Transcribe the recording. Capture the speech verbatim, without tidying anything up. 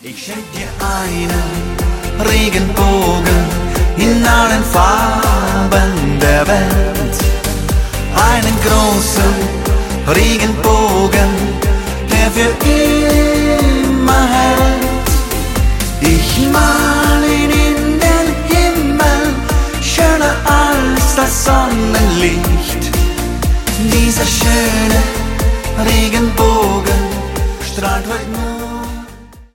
Ich schenk dir einen Regenbogen in allen Farben der Welt. Einen großen Regenbogen, der für immer hält. Ich mal ihn in den Himmel, schöner als das Sonnenlicht. Dieser schöne Regenbogen strahlt heute nur